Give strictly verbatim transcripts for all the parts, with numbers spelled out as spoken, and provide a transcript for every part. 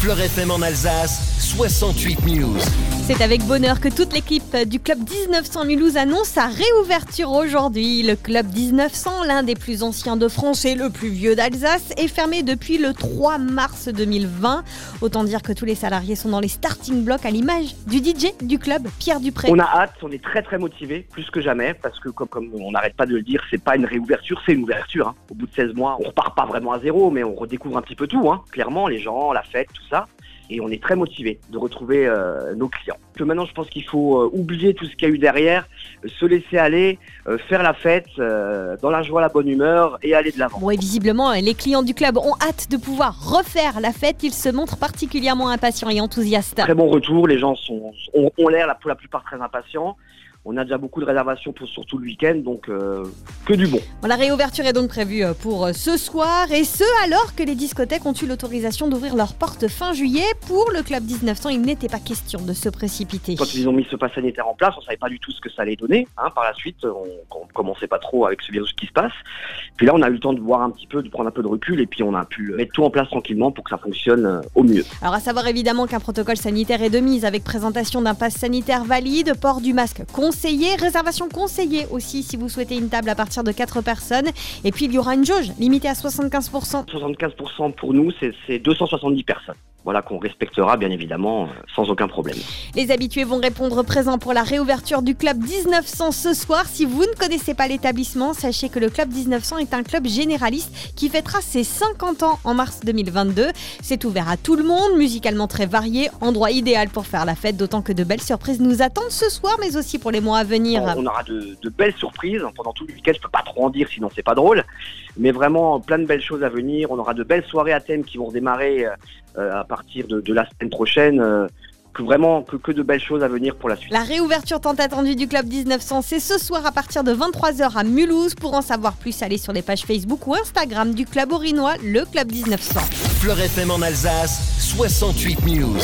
Fleur F M en Alsace, soixante-huit News. C'est avec bonheur que toute l'équipe du Club dix-neuf cents Mulhouse annonce sa réouverture aujourd'hui. Le Club dix-neuf cents, l'un des plus anciens de France et le plus vieux d'Alsace, est fermé depuis le trois mars deux mille vingt. Autant dire que tous les salariés sont dans les starting blocks à l'image du D J du club, Pierre Dupré. On a hâte, on est très très motivés, plus que jamais, parce que comme, comme on n'arrête pas de le dire, c'est pas une réouverture, c'est une ouverture. Hein. Au bout de seize mois, on repart pas vraiment à zéro, mais on redécouvre un petit peu tout, hein. Clairement, les gens, la fête, tout ça. Et on est très motivés de retrouver euh, nos clients. Que maintenant, je pense qu'il faut euh, oublier tout ce qu'il y a eu derrière, euh, se laisser aller, euh, faire la fête euh, dans la joie, la bonne humeur et aller de l'avant. Bon, et visiblement, les clients du club ont hâte de pouvoir refaire la fête. Ils se montrent particulièrement impatients et enthousiastes. Très bon retour, les gens sont, ont, ont l'air pour la plupart très impatients. On a déjà beaucoup de réservations pour surtout le week-end, donc euh, que du bon. Bon, la réouverture est donc prévue pour ce soir, et ce alors que les discothèques ont eu l'autorisation d'ouvrir leurs portes fin juillet. Pour le Club dix-neuf cents, il n'était pas question de se précipiter. Quand ils ont mis ce pass sanitaire en place, on ne savait pas du tout ce que ça allait donner. Hein. Par la suite, on ne commençait pas trop avec ce virus qui se passe. Puis là, on a eu le temps de voir un petit peu, de prendre un peu de recul, et puis on a pu mettre tout en place tranquillement pour que ça fonctionne au mieux. Alors à savoir évidemment qu'un protocole sanitaire est de mise avec présentation d'un pass sanitaire valide, port du masque conseillé, réservation conseillée aussi si vous souhaitez une table à partir de quatre personnes. Et puis il y aura une jauge limitée à soixante-quinze pour cent. soixante-quinze pour cent pour nous, c'est, c'est deux cent soixante-dix personnes. Voilà, qu'on respectera bien évidemment sans aucun problème. Les habitués vont répondre présent pour la réouverture du Club dix-neuf cents ce soir. Si vous ne connaissez pas l'établissement, sachez que le Club dix-neuf cents est un club généraliste qui fêtera ses cinquante ans en mars deux mille vingt-deux. C'est ouvert à tout le monde, musicalement très varié, endroit idéal pour faire la fête, d'autant que de belles surprises nous attendent ce soir, mais aussi pour les mois à venir. On aura de, de belles surprises pendant tout le week-end, je peux pas trop en dire sinon c'est pas drôle, mais vraiment plein de belles choses à venir. On aura de belles soirées à thème qui vont redémarrer euh, à partir de, de la semaine prochaine. Euh, que vraiment que, que de belles choses à venir pour la suite. La réouverture tant attendue du Club dix-neuf cents, c'est ce soir à partir de vingt-trois heures à Mulhouse. Pour en savoir plus, allez sur les pages Facebook ou Instagram du Club Orinois, le Club dix-neuf cents. Fleur F M en Alsace, soixante-huit News.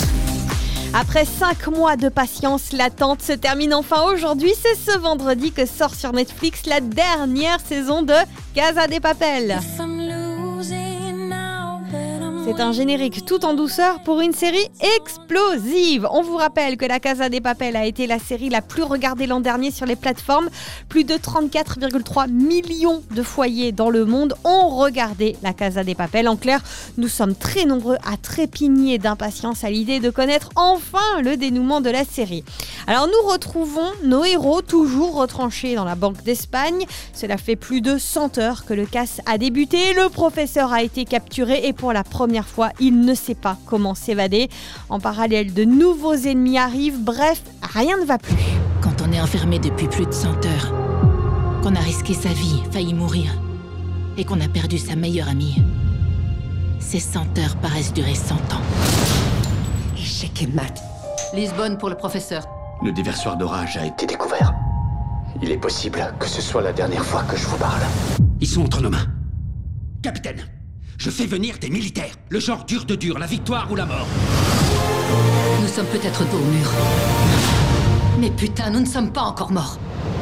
Après cinq mois de patience, l'attente se termine enfin aujourd'hui. C'est ce vendredi que sort sur Netflix la dernière saison de Casa de Papel. C'est un générique tout en douceur pour une série explosive. On vous rappelle que la Casa de Papel a été la série la plus regardée l'an dernier sur les plateformes. Plus de trente-quatre virgule trois millions de foyers dans le monde ont regardé la Casa de Papel. En clair, nous sommes très nombreux à trépigner d'impatience à l'idée de connaître enfin le dénouement de la série. Alors nous retrouvons nos héros toujours retranchés dans la Banque d'Espagne. Cela fait plus de cent heures que le casse a débuté. Le professeur a été capturé et pour la première fois, il ne sait pas comment s'évader. En parallèle, de nouveaux ennemis arrivent. Bref, rien ne va plus. Quand on est enfermé depuis plus de cent heures, qu'on a risqué sa vie, failli mourir, et qu'on a perdu sa meilleure amie, ces cent heures paraissent durer cent ans. Échec et mat. Lisbonne pour le professeur. Le déversoir d'orage a été découvert. Il est possible que ce soit la dernière fois que je vous parle. Ils sont entre nos mains. Capitaine, je fais venir des militaires. Le genre dur de dur, la victoire ou la mort. Nous sommes peut-être dos au mur. Mais putain, nous ne sommes pas encore morts.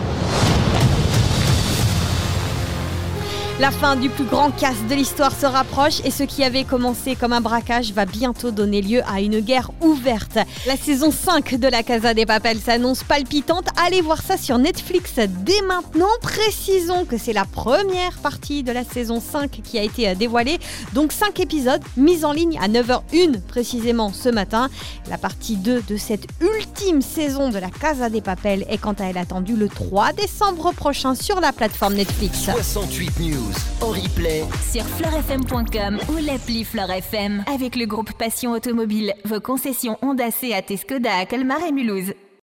La fin du plus grand casse de l'histoire se rapproche et ce qui avait commencé comme un braquage va bientôt donner lieu à une guerre ouverte. La saison cinq de la Casa de Papel s'annonce palpitante. Allez voir ça sur Netflix dès maintenant. Précisons que c'est la première partie de la saison cinq qui a été dévoilée. Donc cinq épisodes mis en ligne à neuf heures une précisément ce matin. La partie deux de cette ultime saison de la Casa de Papel est quant à elle attendue le trois décembre prochain sur la plateforme Netflix. soixante-huit News. En replay sur fleur f m point com ou l'appli Fleur F M. Avec le groupe Passion Automobile, vos concessions Honda, Seat et Skoda à Colmar et Mulhouse.